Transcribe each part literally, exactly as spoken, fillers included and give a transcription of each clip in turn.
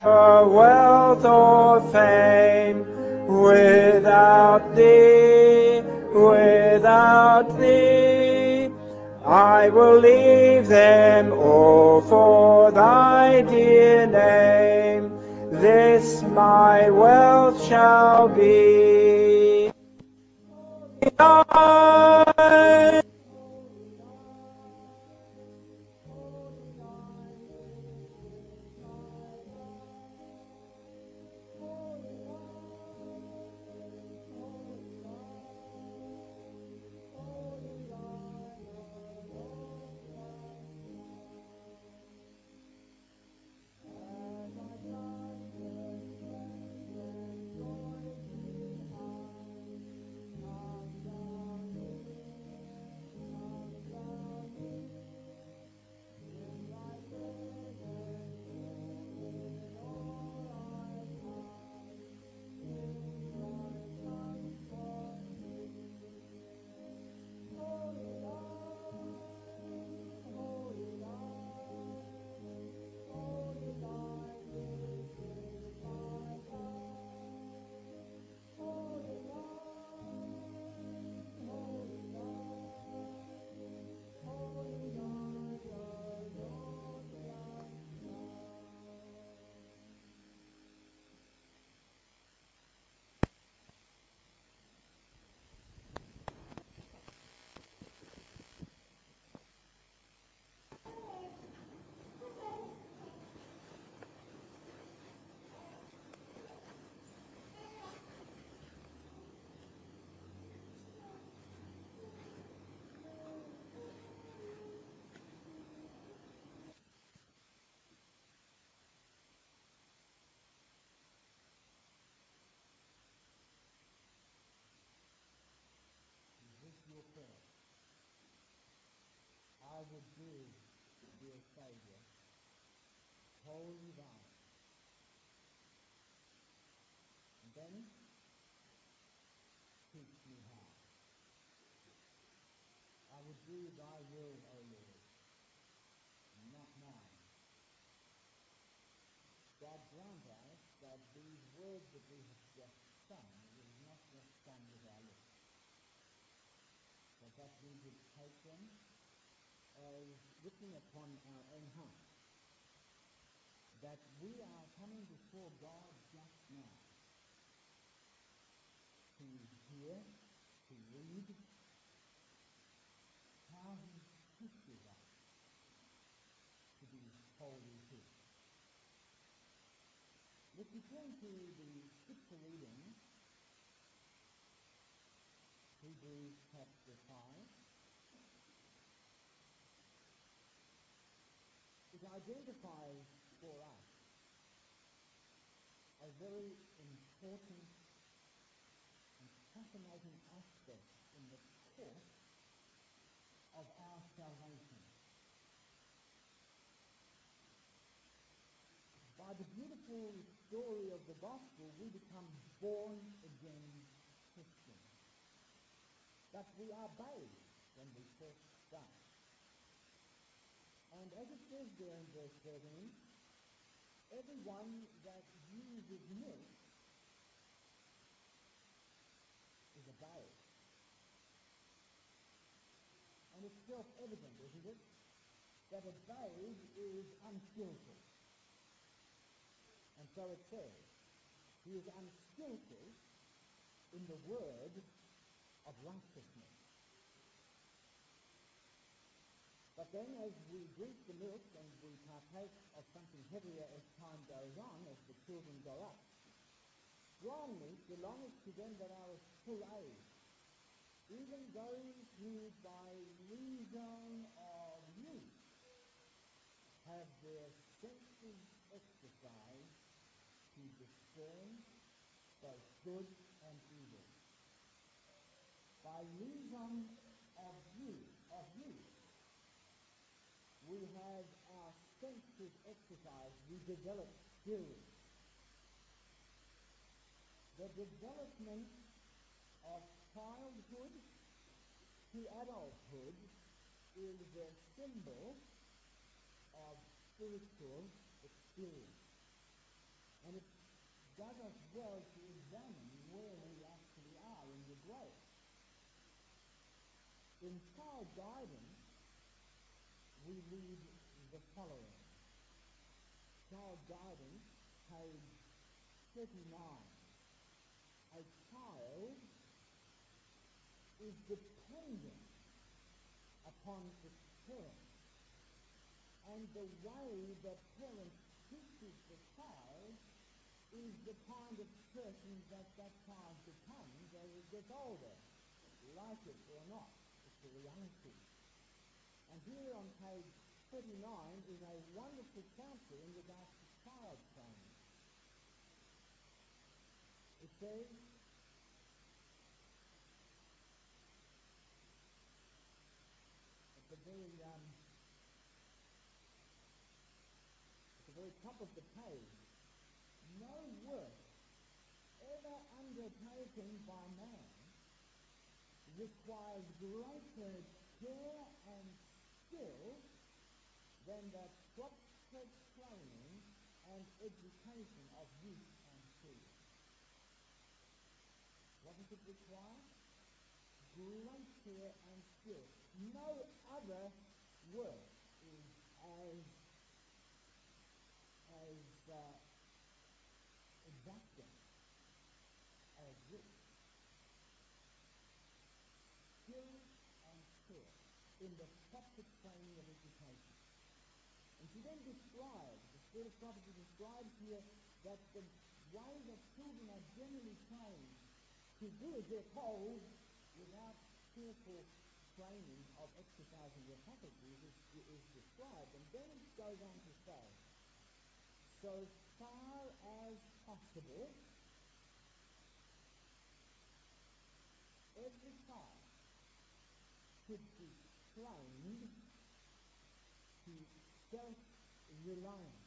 For wealth or fame, without thee, without thee, I will leave them all for thy dear name. This my wealth shall be. I would do, dear Saviour, holy thou. And then teach me how. I would do thy will, O Lord, and not mine. God grant us that these words that we have just sung will not just sung with our lips, but that we would take them as written upon our own hearts, that we are coming before God just now to hear, to read how he teaches us to be holy too. If you turn to the scripture reading, Hebrews chapter five, it identifies for us a very important and fascinating aspect in the course of our salvation. By the beautiful story of the gospel, we become born-again Christians. But we are babes when we first start. And as it says there in verse thirteen, everyone that uses milk is a babe. And it's self-evident, isn't it, that a babe is unskillful. And so it says, he is unskillful in the word of righteousness. But then as we drink the milk and we partake of something heavier as time goes on, as the children grow up, strong meat belongs to them that are of full age, even those who by reason of youth have their senses exercised to discern both good and evil. By reason of youth, of youth, we have our senses exercised, we develop skills. The development of childhood to adulthood is a symbol of spiritual experience. and it does us well to examine where we actually are in the growth. In child guidance, we read the following. Child guidance, page thirty-nine. A child is dependent upon its parents, and the way the parent teaches the child is the kind of person that that child becomes as it gets older, like it or not. It's for the young kids. And here on page thirty-nine is a wonderful chapter in regards to child training. It says, at the very um, at the very top of the page, no work ever undertaken by man requires greater care and skill than the proper training and education of youth and children. What does it require? Great care and skill. No other work is as as uh, exacting as this. Skill and care in the proper training of education. And she then describes, the Spirit of Prophecy describes here that the way that children are generally trained to do as they're told without careful training of exercising their faculties is, is described. And then it goes on to say, so far as possible, every child should be trained to self-reliance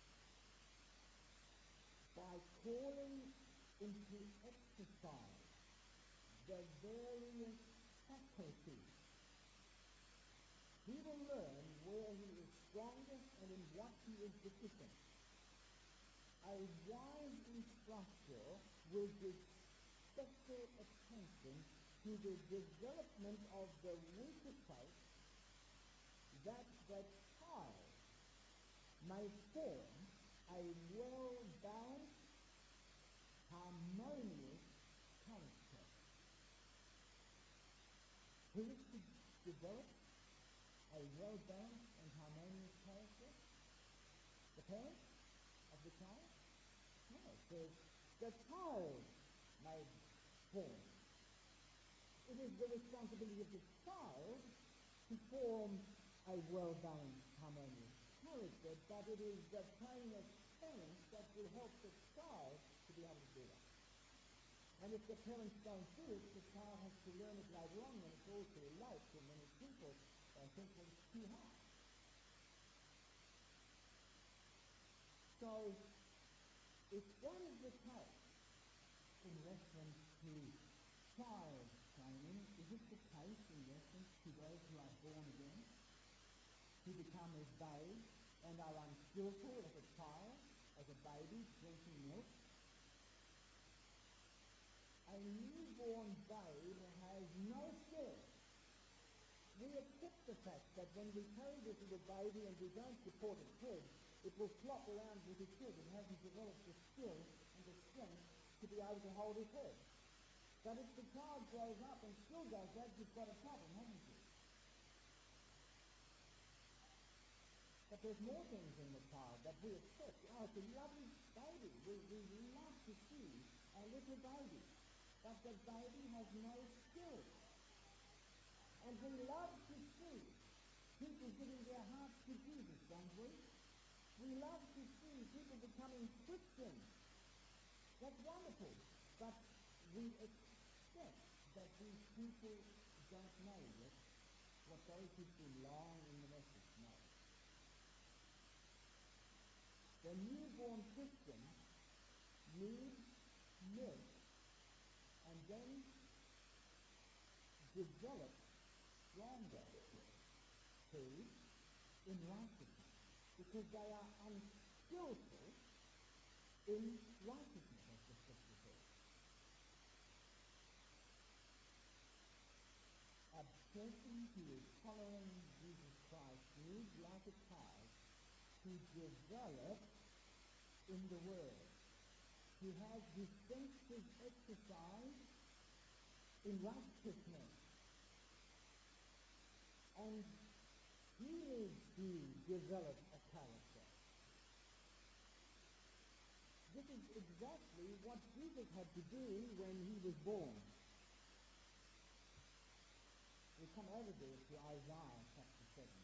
by calling into exercise the various faculties. He will learn where he is strongest and in what he is deficient. A wise instructor will give special attention to the development of the weaker traits, that the child may form a well-balanced, harmonious character. Who is to develop a well-balanced and harmonious character? The parents of the child? No, it says the child may form. It is the responsibility of the child to form a well-balanced, harmonious character, but it is the training of parents that will help the child to be able to do that. And if the parents don't do it, the child has to learn it later on when it's all too late, for many people uh, think that it's too hard. So, if that is the case in reference to child training, is it the case in reference to those who are born again, who become as babes and are unskillful as a child, as a baby drinking milk? A newborn babe has no skill. We accept the fact that when we carry this little baby and we don't support its head, it will flop around with its head. It hasn't developed the skill and the strength to be able to hold its head. But if the child grows up and still does that, you've got a problem, haven't you? But there's more things in the child that we accept. Oh, it's a lovely baby. We, we love to see a little baby. But the baby has no skill. And we love to see people giving their hearts to Jesus, don't we? We love to see people becoming Christians. That's wonderful. But we accept that these people don't know yet what those who've been lying in the message know. The newborn Christian needs milk and then develop stronger food in righteousness, because they are unskillful in righteousness, as the scripture says. A person who is following Jesus Christ needs, like a child, to develop in the Word, to have his senses exercised in righteousness, and he needs to develop a character. This is exactly what Jesus had to do when he was born. We come over there to Isaiah chapter seven.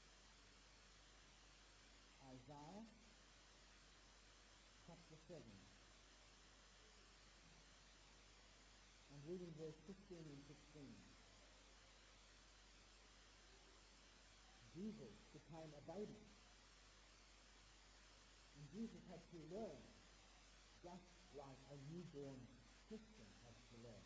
Isaiah chapter seven. And reading verse fifteen and sixteen. Jesus became a baby. And Jesus had to learn, just like a newborn Christian has to learn.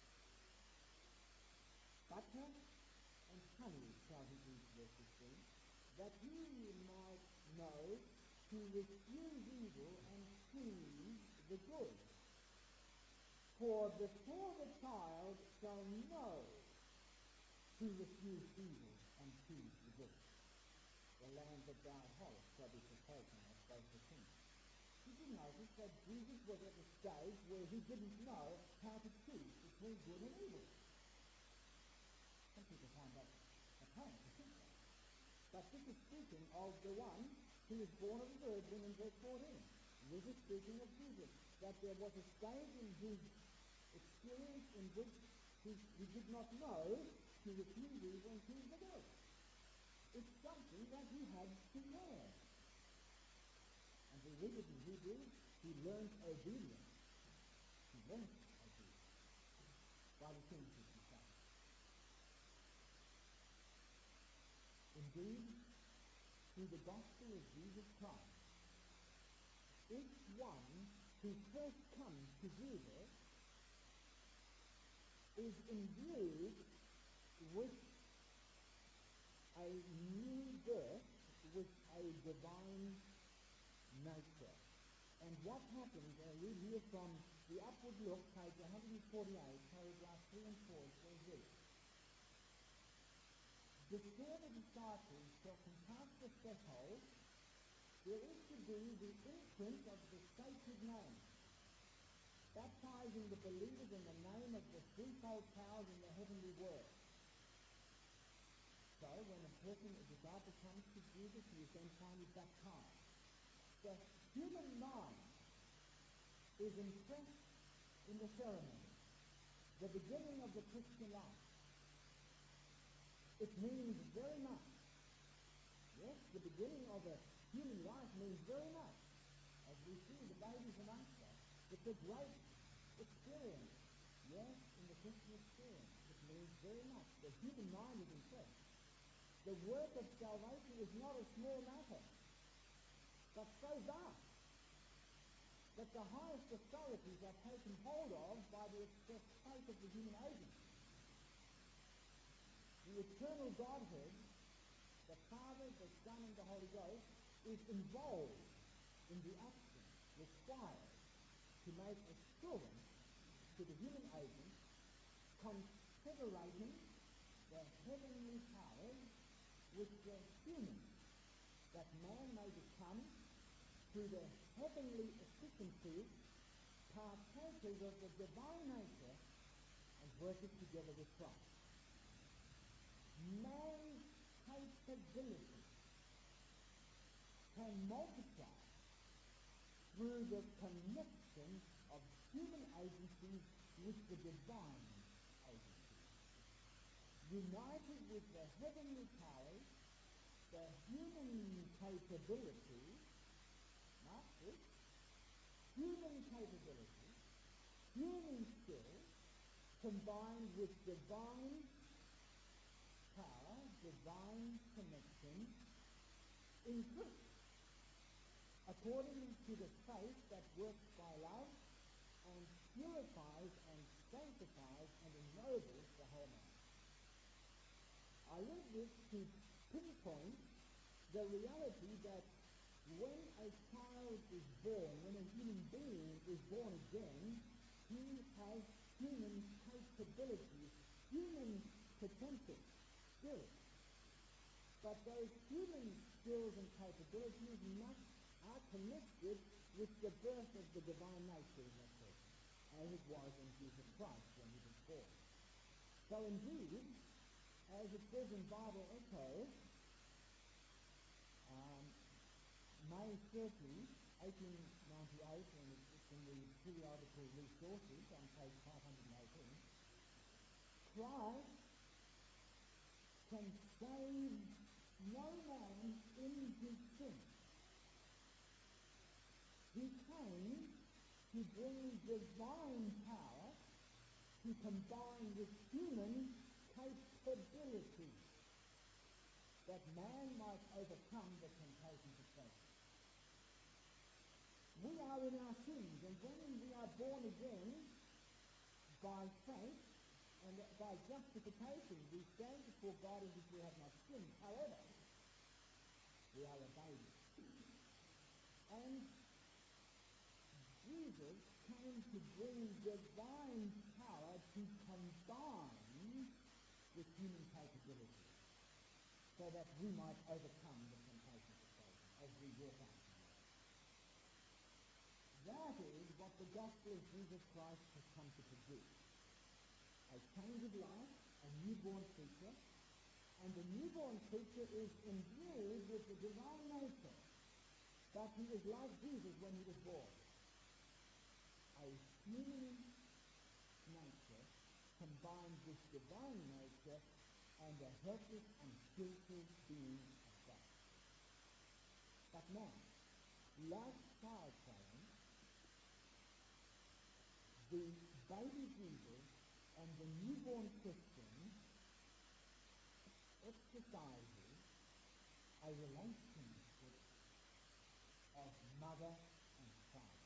Butter and honey shall he eat, verse fifteen, that he might know to refuse evil and choose the good. For before the child shall know to refuse evil and choose the good, the land that thou hast shall be forsaken of both the kings. Did you notice that Jesus was at a stage where he didn't know how to choose between good and evil? Some people find that apparent to think that. But this is speaking of the one who was born of a virgin in verse fourteen. This is speaking of Jesus, that there was a stage in his experience in which he, he did not know to refuse evil and choose the good. It's something that he had to learn. And we read it in Hebrews, he learned obedience. He learned obedience by the things that he suffered. Indeed, through the gospel of Jesus Christ, each one who first comes to Jesus is imbued with a new birth, with a divine nature. And what happens, I read here from the Upward Look, page one forty-eight, paragraph three and four, it says this: before the disciples shall compass the threshold, there is to be the imprint of the sacred name, baptizing the believers in the name of the threefold powers in the heavenly world. So when a person, a disciple comes to Jesus, he is then finally baptized. The human mind is impressed in the ceremony, the beginning of the Christian life. It means very much. Yes, the beginning of a human life means very much. As we see the babies amongst us, it's a great experience. Yes, in the Christian experience, it means very much. The human mind is impressed. The work of salvation is not a small matter, but so vast that the highest authorities are taken hold of by the express faith of the human agent. The eternal Godhead, the Father, the Son, and the Holy Ghost, is involved in the action required to make assurance to the human agent, confederating the heavenly powers with the human, that man may become, through the heavenly efficiency, partakers of the divine nature and workers together with Christ. Man's capability can multiply through the connection of human agencies with the divine agencies. United with the heavenly powers, the human capability, not this, human capability, human skill, combined with divine power, divine connection, increase according to the faith that works by love and purifies and sanctifies and ennobles the whole man. I read this to pinpoint the reality that when a child is born, when a human spirit. But those human skills and capabilities must, are connected with the birth of the divine nature in that person, as it was in Jesus Christ when he was born. So indeed, as it says in Bible Echo, um, May thirtieth, eighteen ninety-eight, and it's in the periodical resources on page five hundred eighteen, Christ can save no man in his sin. He came to bring divine power to combine with human capability, that man might overcome the temptations of Satan. We are in our sins, and when we are born again by faith and by justification, we stand before God as if we have not sinned. However, we are a baby. And Jesus came to bring divine power to combine with human capability, so that we might overcome the temptations of Satan as we walk out in life. That is what the gospel of Jesus Christ has come to produce. A change of life, a newborn creature, and the newborn creature is imbued with the divine nature, but he is like Jesus when he was born. A human nature combined with divine nature and a helpless and skillful being of God. But now, like child training, the baby Jesus and the newborn Christian exercises a relationship of mother and child.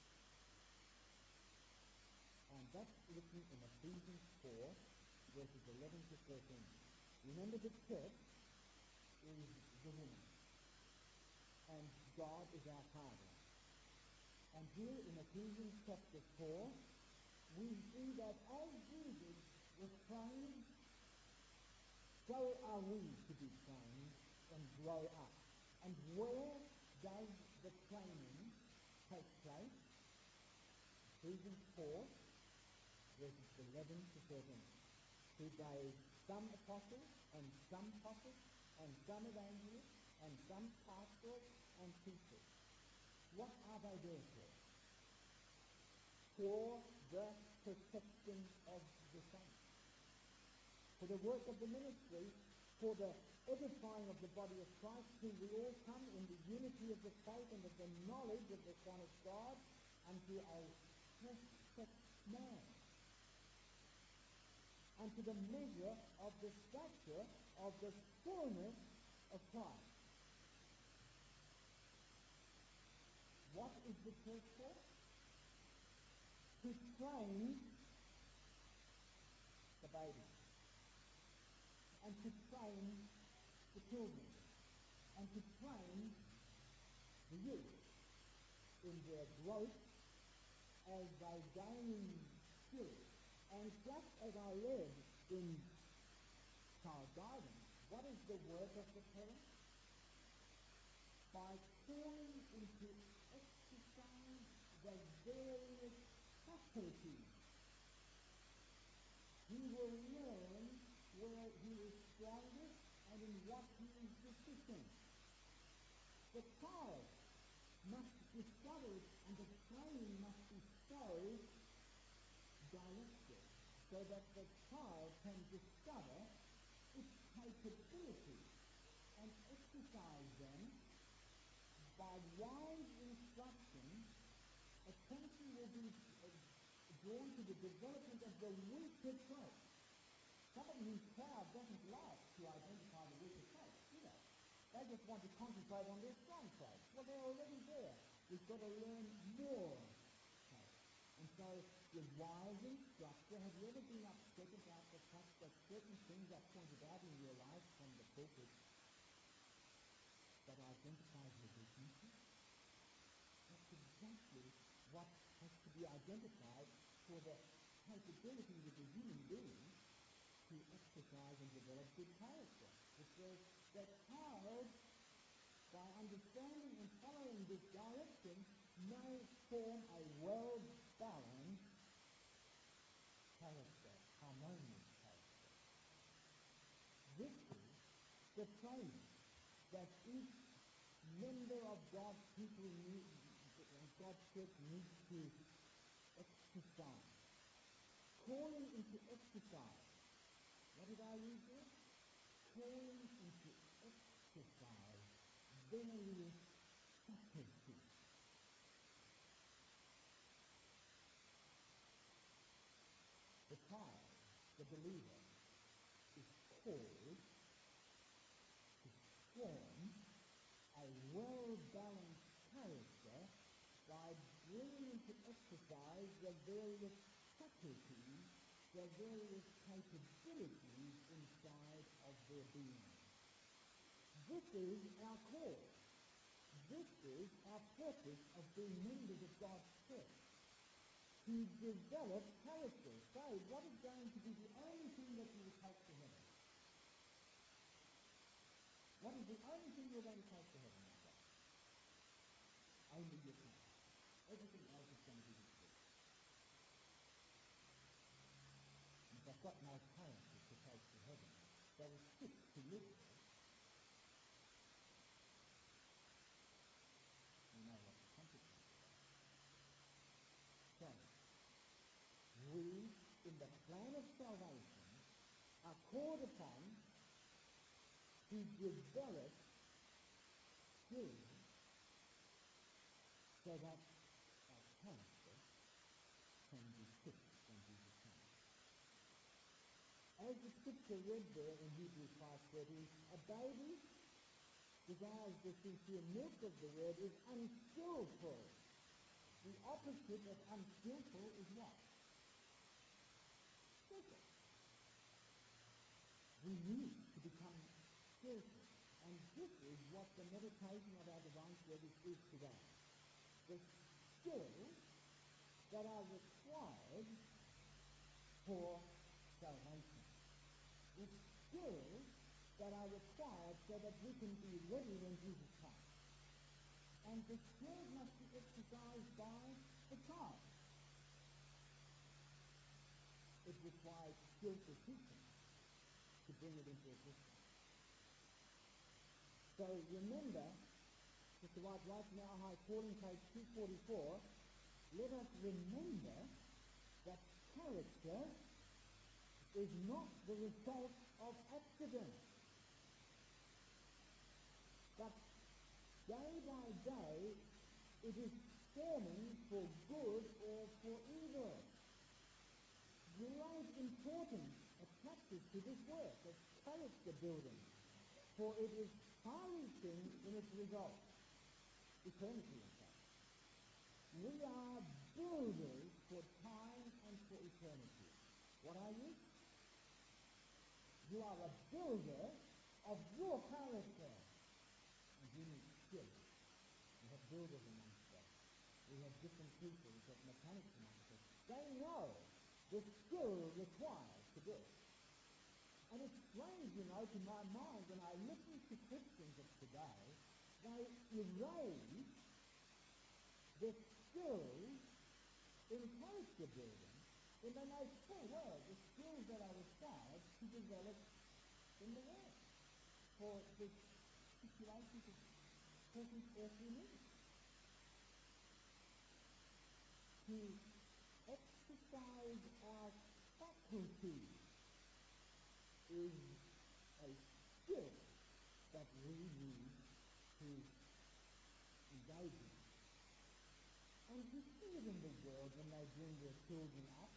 And that's written in Ephesians four, verses eleven to thirteen. Remember, the church is the woman, and God is our Father. And here in Ephesians chapter four, we see that as Jesus was trained, so are we to be trained and grow up. And where does the training take place? Ephesians four, verses eleven to thirteen. He gave some apostles, and some prophets, and some evangelists, and some pastors and teachers. What are they there for? For the perfecting of the saints, for the work of the ministry, for the edifying of the body of Christ, till we all come in the unity of the faith and of the knowledge of the Son of God, unto a perfect man, unto the measure of the stature of the fullness of Christ. What is the church for? To train the baby, and to train the children, and to train the youth in their growth as they gain skill. And just as I read in child guidance, what is the work of the parent? By calling into exercise the various faculties, he will learn where he is strongest and in what he is deficient. The child must discover it, and the training must be so directed so that the child can discover its capabilities and exercise them. By wise instruction, attention will be uh, drawn to the development of the weaker trait. Somebody who's proud doesn't like to identify the weaker traits, do they? They just want to concentrate on their strong traits. Well, they're already there. We've got to learn more traits. And so, with wise instructor, have you ever been upset about the fact that certain things are pointed out in your life from the pulpit that identifies your weaknesses? That's exactly what has to be identified for the capability of the human being to exercise and develop good character. It says, the child, by understanding and following this direction, may form a well-balanced character, harmonious character. This is the training that each member of God's people need, God's church needs to exercise. Calling into exercise. What did I read there? Calling into exercise various faculties. The child, the believer, is called to form a well-balanced character by bringing into exercise the various faculties, the various capabilities inside of their being. This is our call. This is our purpose of being members of God's church. To develop character. So, what is going to be the only thing that you will take to heaven? What is the only thing you're going to take to heaven, my God? Only your character. Everything else is going to be destroyed. And if I've got no character to take to heaven, that is fit to live there, you know what the consequences are. So, we, in the plan of salvation, are called upon to develop skills so that our character can be fit when Jesus comes. As the scripture read there in Hebrews five thirteen, a baby desires the sincere milk of the word is unskillful. The opposite of unskillful is what? Skillful. We need to become skillful. And this is what the meditation of our divine service is today. The skills that are required for salvation. The skills that are required so that we can be ready when Jesus comes. And the skills must be exercised by the child. It requires skillful teaching to bring it into existence. So remember, Sister White writes in our high calling, page two forty-four, let us remember that character is not the result of accident, but day by day it is forming for good or for evil. Great importance attaches to this work of character building, for it is far-reaching in its results. Eternity, in fact. We are builders for time and for eternity. What are you? You are a builder of your character. And you need skill. We have builders amongst us. We have different people. We've got mechanics amongst us. They know the skill required to do it. And it's strange, you know, to my mind, when I listen to Christians of today, they erase the skills in character building when they know full well the skills that are required to develop in the world for the situations of person's earthly needs. To exercise our faculties is a skill that we need to engage in. And you see it in the world when they bring their children up.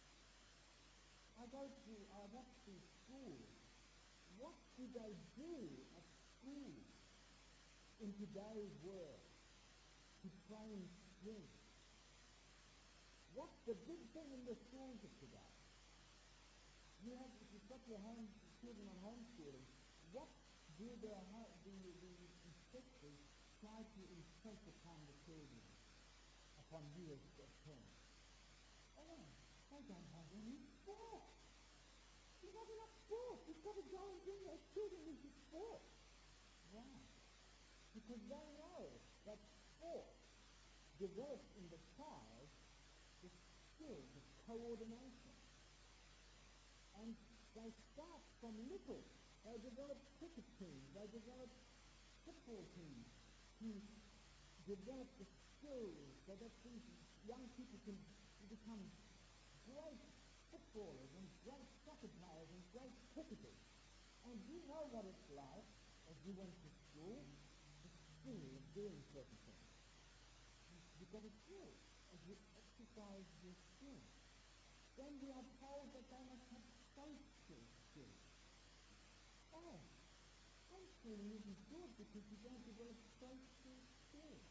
I go to, I watch these schools. What do they do at school in today's world to train strength? What's the big thing in the schools of today? You have, if you've got your home, children on homeschooling, what do the, the, the inspectors try to impress upon the children, upon you as parents? Oh, they don't have any sport. You've got enough sport. You've got to go and bring those children into sport. Why? Because they know that sport develops in the child the skills of coordination. And they start from little. They develop cricket teams, they develop football teams to develop the skills so that these young people can become great footballers and great soccer players and great cricketers. And you know what it's like as you went to school, the skill of doing certain things. You've got a skill as you exercise your skill. Then we are told that they must have social skills. Oh, homeschooling isn't good because you don't develop social skills.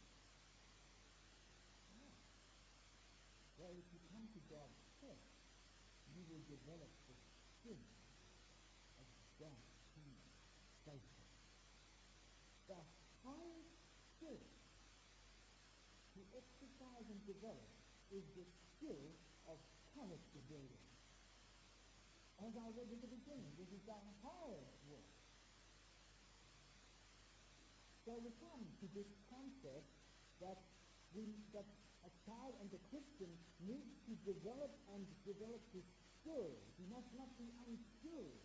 Oh. Well, if you come to God's church, you will develop the skills of God's kingdom. Social. The highest skill to exercise and develop is the skill of character building. As I read at the beginning, this is the highest work. So we come to this concept that we, that a child and a Christian needs to develop and develop his skills. He must not be unskilled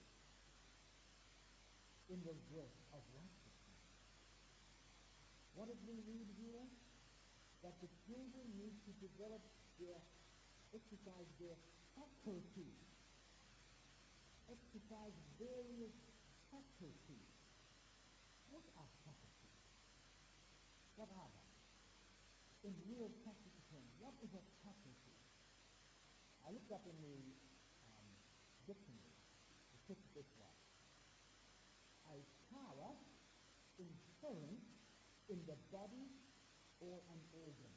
in the work of righteousness. What did we read here? That the children need to develop their, exercise their faculties. Exercise various faculties. What are faculties? What are they? In real practical terms, what is a faculty? I looked up in the um, dictionary. It puts it this way. A power inherent in the body or an organ.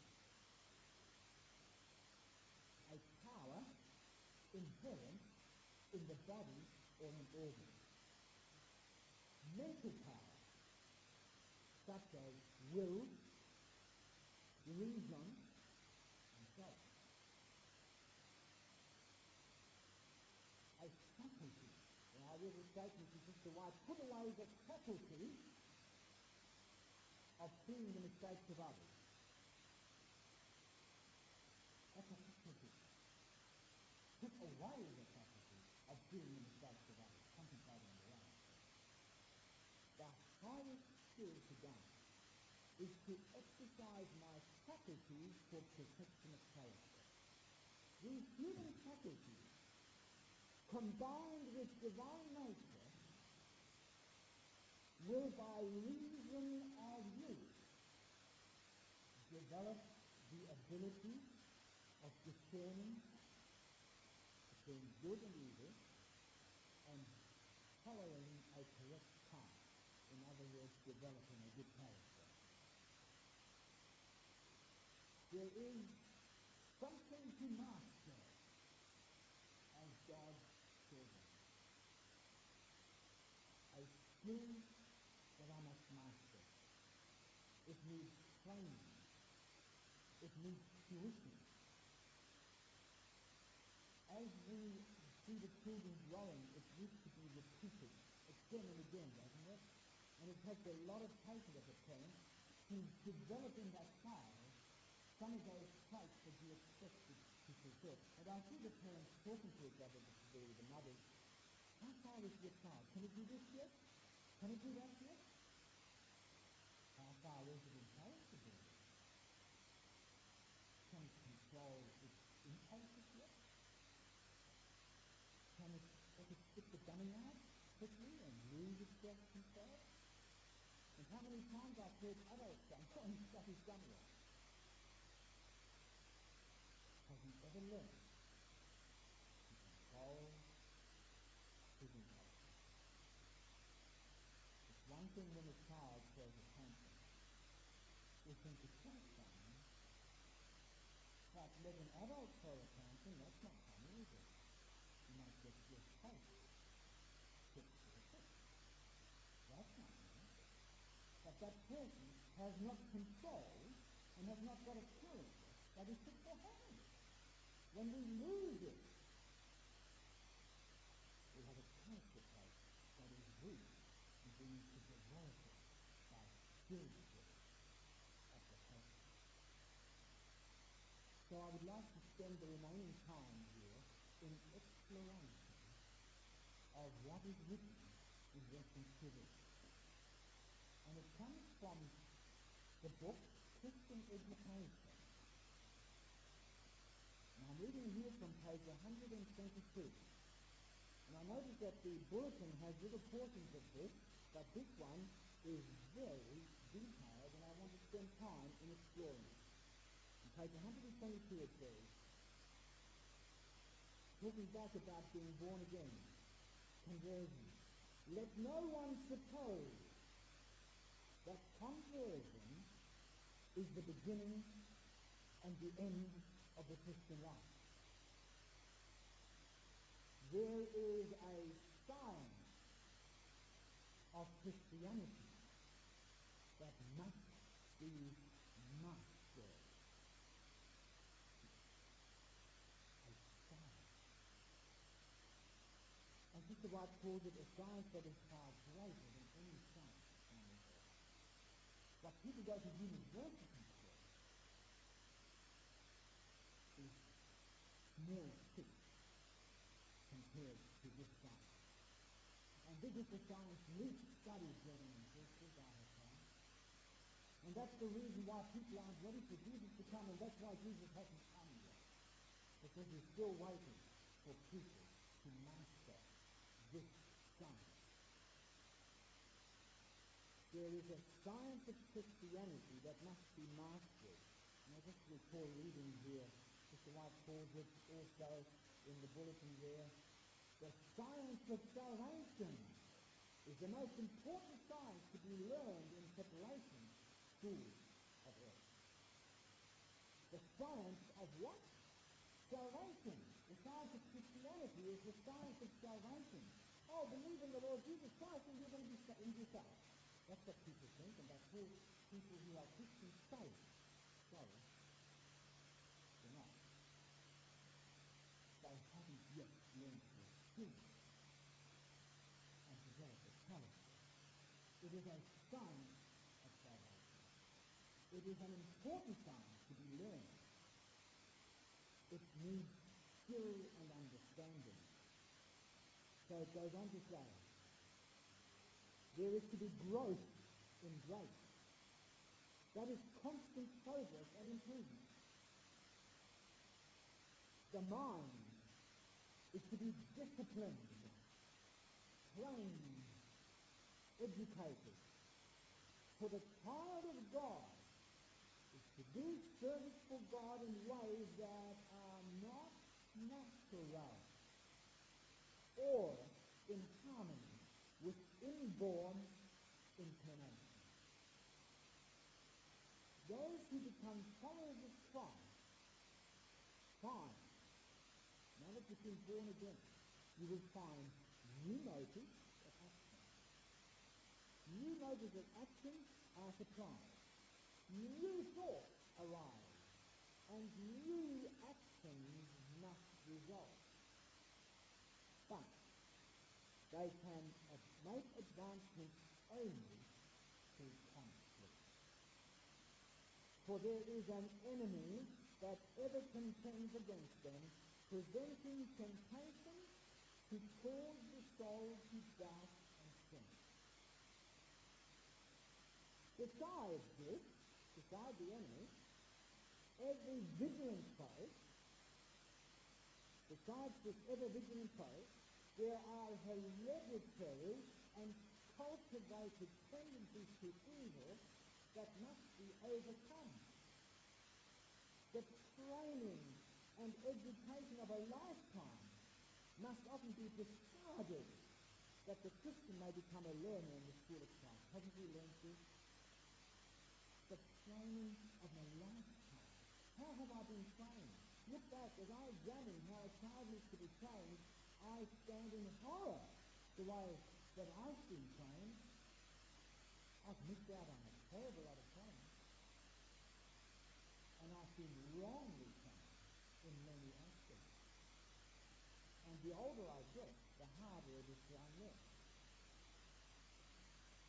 A power inherent in the body or an organ. Mental power, such as will, reason, and so on. A faculty. Now, I will say to Sister White, put away the faculty of seeing the mistakes of others. That's a faculty. Put away the faculty of seeing the mistakes of others, concentrating on your own. The highest skill to gain is to exercise my faculties for protection of character. These human faculties, combined with divine nature, will by reason of use develop the ability of discerning between good and evil and following a correct path. In other words, developing a good character. There is something to master as God's children. A skill that I must master. It needs training. It needs tuition. As we see the children growing, it needs to be repeated again and again, doesn't it? And it takes a lot of patience as a parent to develop in that child some of those traits that you expect it to fulfill. And I see the parents talking to each other, the, the mothers. How far is your child? Can it do this yet? Can it do that yet? How far is it in character building? Can it control its impulses yet? Can it, does it stick the dummy out quickly and lose its self-control? And how many times I've heard adults say, oh, he's got his dummy out. Has he ever learned to control his impulses? It's one thing when a child throws a tantrum. We think it's quite funny. But let an adult throw a tantrum, that's not funny, is it? You might get your face kicked to the foot. That's not funny. But that person has not controlled and has not got a character that is fit for heaven. When we lose it, we have a character trait that is weak and we need to develop it by spiritual application. So I would like to spend the remaining time here in exploration of what is written in reference to this. And it comes from the book Christian Education. And I'm reading here from page one hundred twenty-two. And I notice that the bulletin has little portions of this, but this one is very detailed, and I want to spend time in exploring it. On page one hundred twenty-two it says, talking back about being born again, conversion. Let no one suppose that conversion is the beginning and the end of the Christian life. There is a science of Christianity that must be mastered. A science. And Sister White calls it a science that is far greater than any science on the earth. What people go to university for is small fish compared to this science. And this is the science least studied, brothers and sisters, I have found. And that's the reason why people aren't ready for Jesus to come, and that's why Jesus hasn't come yet. Because we're still waiting for people to master this science. There is a science of Christianity that must be mastered. And I just recall reading here, Sister White calls it also in the bulletin there, the science of salvation is the most important science to be learned in separation schools of earth. The science of what? Salvation. The science of Christianity is the science of salvation. Oh, believe in the Lord Jesus Christ and you're going to be saved. That's what people think, and that's what people who are Christians say. Sorry, they're not. They haven't yet learned to experience and develop a character. It is a science of salvation. It is an important science to be learned. It needs skill and understanding. So it goes on to say, there is to be growth in grace. That is constant progress and improvement. The mind is to be disciplined, trained, educated. For the child of God is to do service for God in ways that are not natural or in harmony with inborn inclination. Those who become followers of Christ find, now that you've been born again, you will find new motives of action. New motives of action are surprised. New thoughts arise, and new actions must result. But they can make advancements only through conflict. For there is an enemy that ever contends against them, presenting temptation to cause the soul to doubt and sin. Besides this, besides the enemy, every vigilant foe, besides this ever-vigilant foe, there are hereditary and cultivated tendencies to evil that must be overcome. The training and education of a lifetime must often be discarded that the Christian may become a learner in the school of Christ. Haven't we learned this? The training of a lifetime. How have I been trained? Look back, as I examine how a child is to be trained, I stand in horror the way that I've been trained. I've missed out on a terrible lot of training. And I've been wrongly trained in many aspects. And the older I get, the harder it is to unlearn.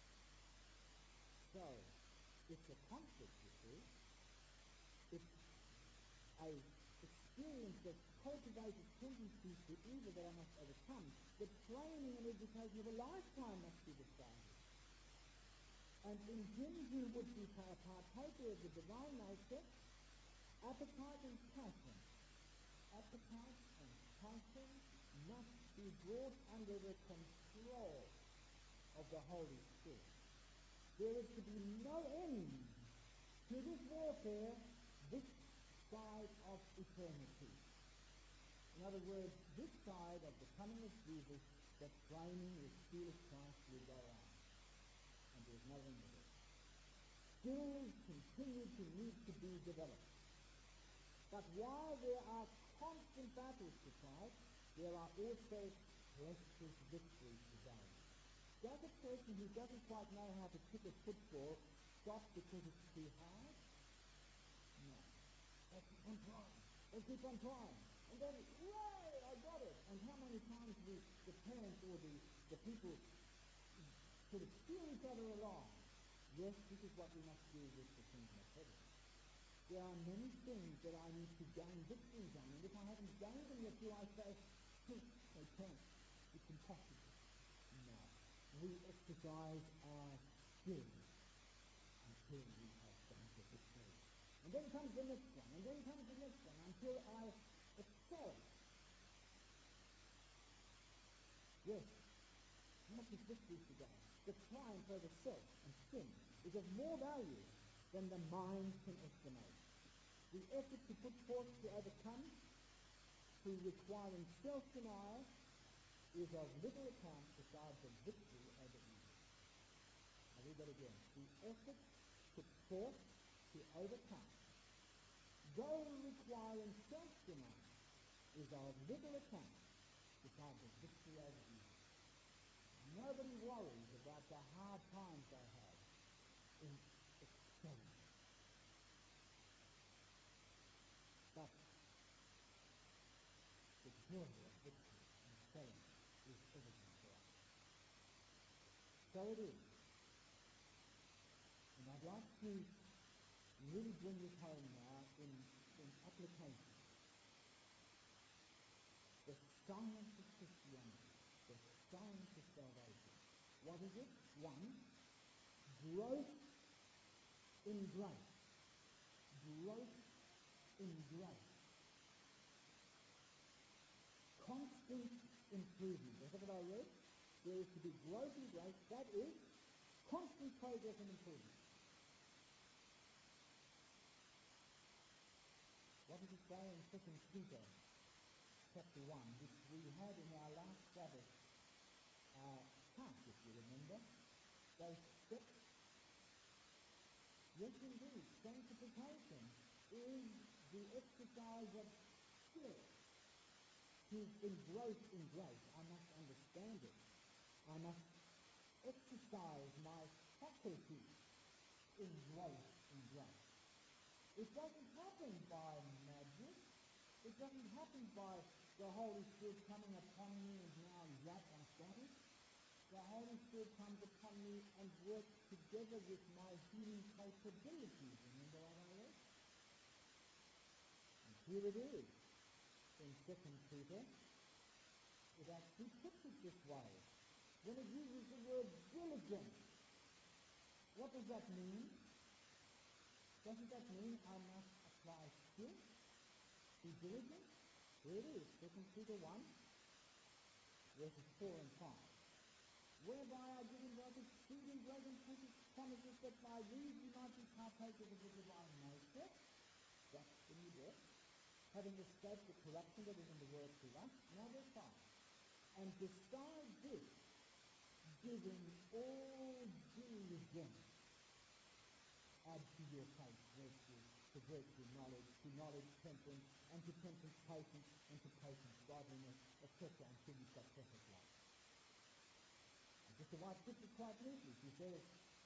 So, it's a conflict, you see. It's a experience of cultivated tendencies to evil that I must overcome. The training and education of a lifetime must be decided. And in him who would be a partaker of the divine nature, appetite and passion, appetite and passion must be brought under the control of the Holy Spirit. There is to be no end to this warfare this side of eternity. In other words, this side of the coming of Jesus, the training with steel of Christ will go on. And there is no end to it. Skills continue to need to be developed. But while there are constant battles to fight, there are also precious victories to gain. Does a person who doesn't quite know how to kick a football stop because it's too hard? No. They keep on trying. They keep on trying. And then, yay, I got it. And how many times the, the parents or the, the people sort of steer each other along? Yes, this is what we must do with the kingdom of heaven. There are many things that I need to gain victories on, and if I haven't gained them yet, do I say, they can't, it's impossible? No. We exercise our skill until we have gained the victory. And then comes the next one, and then comes the next one, until I excel. Yes, not just victories to gain. The triumph over self and sin is of more value than the mind can estimate. The effort to put forth to overcome, through requiring self-denial, is of little account besides the victory over evil. I'll read that again. The effort put forth to overcome, though requiring self-denial, is of little account besides the victory over evil. Nobody worries about the hard times they have in excelling. But the joy of victory and excelling is everything for us. So it is. And I'd like to really bring this home now in, in application. The science of Christianity, the science of salvation. What is it? One, growth in grace. Growth in grace. Constant improvement. That's what I read. There is to be growth in grace. That is constant progress and improvement. What does it say in Second Peter chapter one, which we had in our last Sabbath uh, class, if you remember? Those steps. Yes, indeed. Sanctification is the exercise of skill. To engross in grace, I must understand it. I must exercise my faculty in growth in grace. It doesn't happen by magic. It doesn't happen by the Holy Spirit coming upon me and now zap, I'm static. The Holy Spirit comes upon me and works together with my human capabilities. Remember what I read? And here it is. In Second Peter, it actually puts it this way. When it uses the word diligent, what does that mean? Doesn't that mean I must apply skill? Be diligent? Here it is, Second Peter one, verses four and five. Whereby I give in those exceeding great and precious promises that by these you might be partakers of the divine nature. That's the new birth. Having escaped the corruption that is in the world through us. Now verse five. And besides this, giving all diligence, add to your faith virtue, to virtue knowledge, to knowledge temperance, and to temperance patience, and to patience godliness, et cetera, until you've got perfect love. And just the wife puts it quite neatly. She says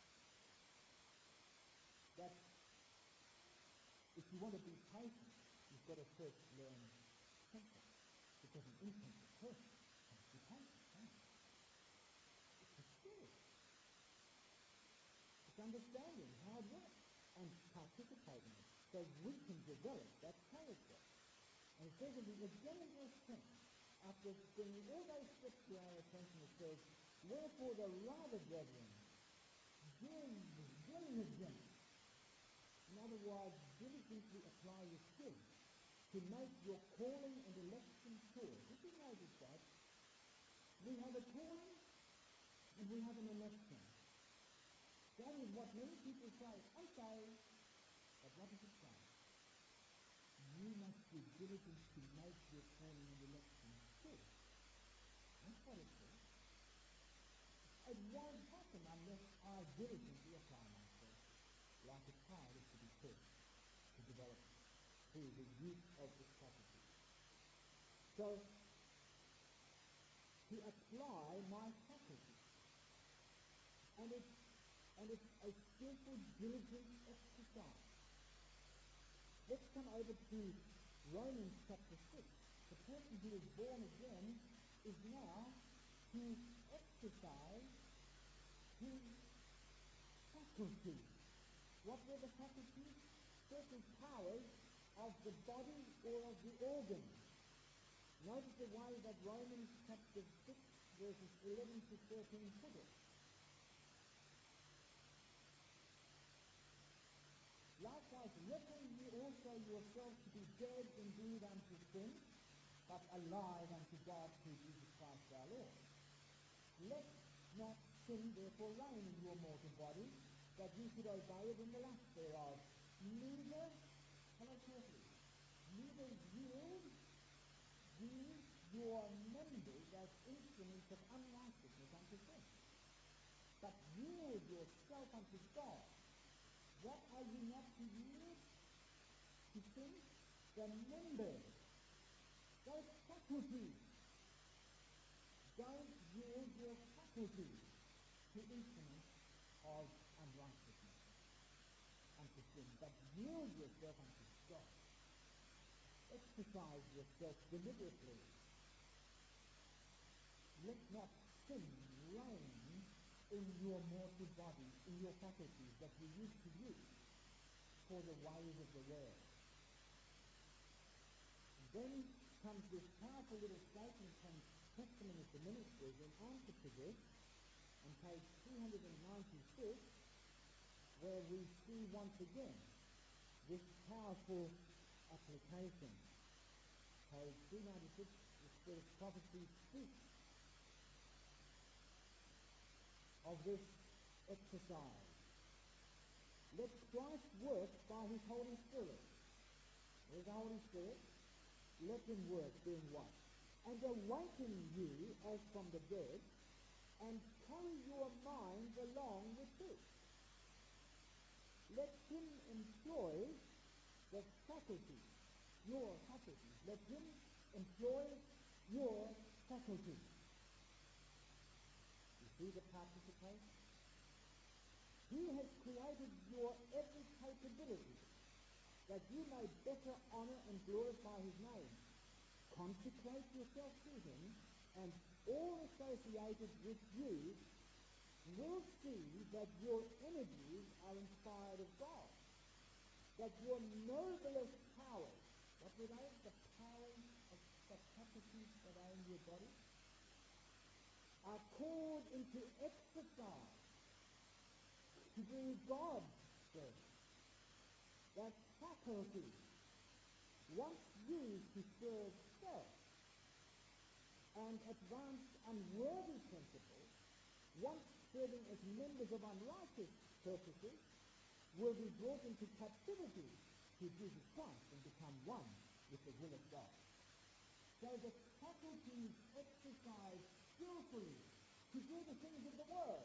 that if you want to be patient, you've got to first learn temperance. Because an intemperate person can't be patient, can it? It's a skill. It's understanding how it works and participate in it so we can develop that character. And it says, again in verse ten, after bringing all those steps to our attention, it says, wherefore the rather, brethren, diligently, in other words, diligently apply your skill to make your calling and election sure. Did you notice that? We have a calling and we have an election. That is what many people say, I'm saved, but what does it say? You must be diligent to make your calling and election sure. That's what it says. It won't happen unless I diligently apply myself, like a child is to be taught to develop through the use of its faculties. So, to apply my faculties, and it's, and it's a skillful, diligent exercise. Let's come over to Romans chapter six. The person who is born again is now to exercise his faculties. What were the faculties? Certain powers of the body or of the organs. Notice the way that Romans chapter six, verses eleven to thirteen put it. Likewise, reckon ye also yourselves to be dead indeed unto sin, but alive unto God through Jesus Christ our Lord. Let not sin therefore reign in your mortal body, that ye should obey it in the lust thereof. Neither, follow carefully, neither yield ye your members as instruments of unrighteousness unto sin, but yield yourself unto God. What are you not to yield to sin? The members, those faculties. Don't yield your faculties to instruments of unrighteousness unto sin, but yield yourself unto God. Exercise yourself deliberately. Let not sin reign in your mortal body, in your faculties that you used to use for the ways of the world. And then comes this powerful little statement from Testament of the Ministers in answer to this, on page three ninety-six, where we see once again this powerful application. Page three ninety-six, the Spirit of Prophecy speaks of this exercise. Let Christ work by his Holy Spirit. There's the Holy Spirit. Let him work, doing what? And awaken you as from the dead, and carry your minds along with it. Let him employ the faculties, your faculties. Let him employ your faculties. You see the participation? He has created your every capability that you may better honor and glorify his name. Consecrate yourself to him, and all associated with you will see that your energies are inspired of God, that your noblest powers, what were they? The powers of the capacities that are in your body, are called into exercise to do God's service. That faculty, once used to serve self and advance unworthy principles, once serving as members of unrighteous purposes, will be brought into captivity to Jesus Christ and become one with the will of God. So the faculties exercised skillfully to do the things of the world,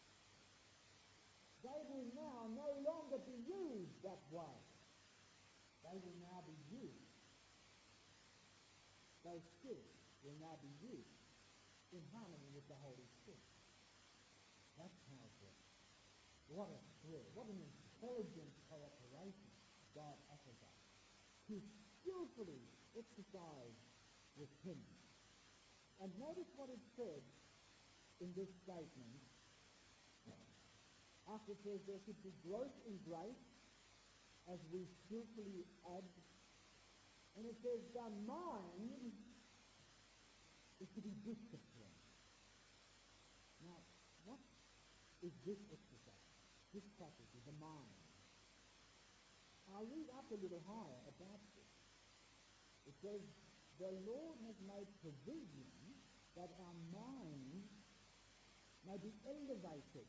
they will now no longer be used that way. They will now be used. Those skills will now be used in harmony with the Holy Spirit. That's how it works. What a thrill, what an intelligent cooperation God offers us to skillfully exercise with him. And notice what it said in this statement. after it says there should be growth in grace as we skillfully add, and it says the mind is to be disciplined. Now, what is this exercise? This faculty, the mind. I'll read up a little higher about this. It says, the Lord has made provision that our mind may be elevated.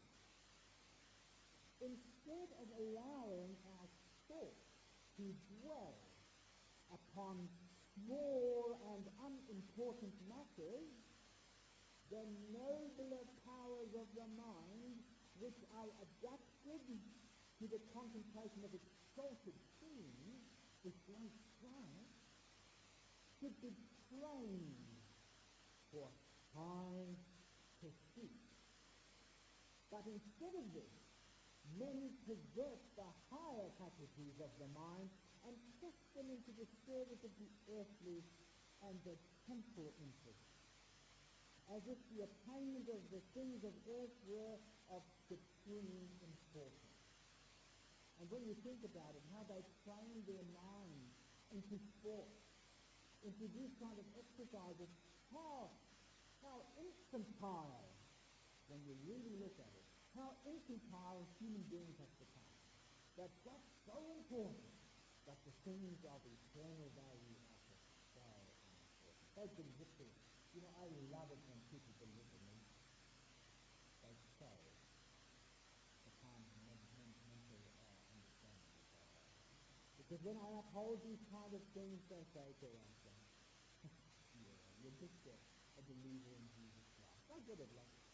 Instead of allowing our thoughts to dwell upon small and unimportant matters, the nobler powers of the mind, which are adapted to the contemplation of exalted themes with great strife, should be trained for high pursuits. But instead of this, men pervert the higher faculties of the mind and thrust them into the service of the earthly and the temporal interests, as if the attainment of the things of earth were of supreme importance. And when you think about it, how they train their minds into sport, into these kind of exercises, how, how infantile, when you really look at it, how infantile human beings have become. That that's so important that the things of eternal value are so unimportant. They've been literally, you know, I love it when people belittle me. They show the kind of mental, mental uh, understanding that they have. Because when I uphold these kind of things, they say to us, yeah, you're just a, a believer in Jesus Christ. I get it, like,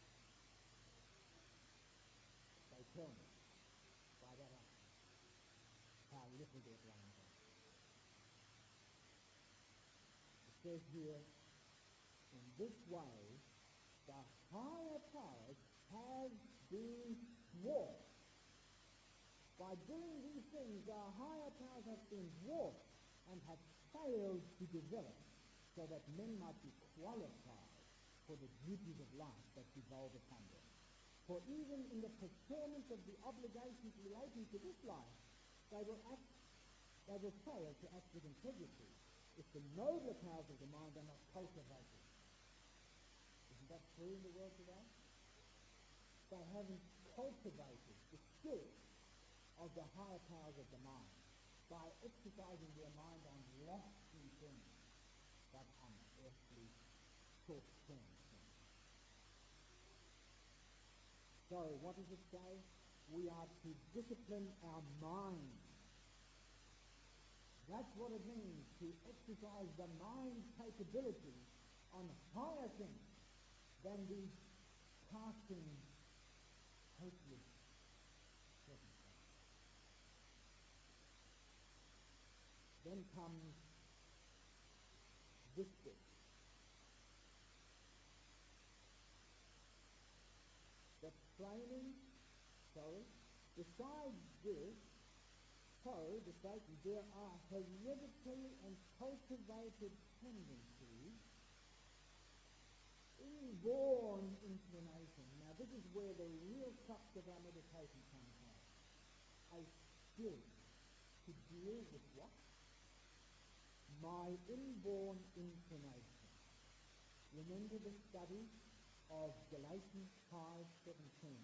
they tell me by that action how little their brains are. It says here, in this way, the higher powers have been dwarfed. By doing these things, the higher powers have been dwarfed and have failed to develop so that men might be qualified for the duties of life that devolve upon them. For even in the performance of the obligations relating to this life, they will act, they will fail to act with integrity if the nobler powers of the mind are not cultivated. Isn't that true in the world today? They haven't cultivated the skill of the higher powers of the mind by exercising their mind on lofty things, but on earthly, short-term things. So, what does it say? We are to discipline our mind. That's what it means to exercise the mind's capability on higher things than these passing, hopeless circumstances. Then comes this bit. The training, sorry, besides this, so, the statement, there are hereditary and cultivated tendencies, inborn inclination. Now, this is where the real crux of our meditation comes home. A skill to deal with what? My inborn inclination. Remember the study of Galatians five seventeen.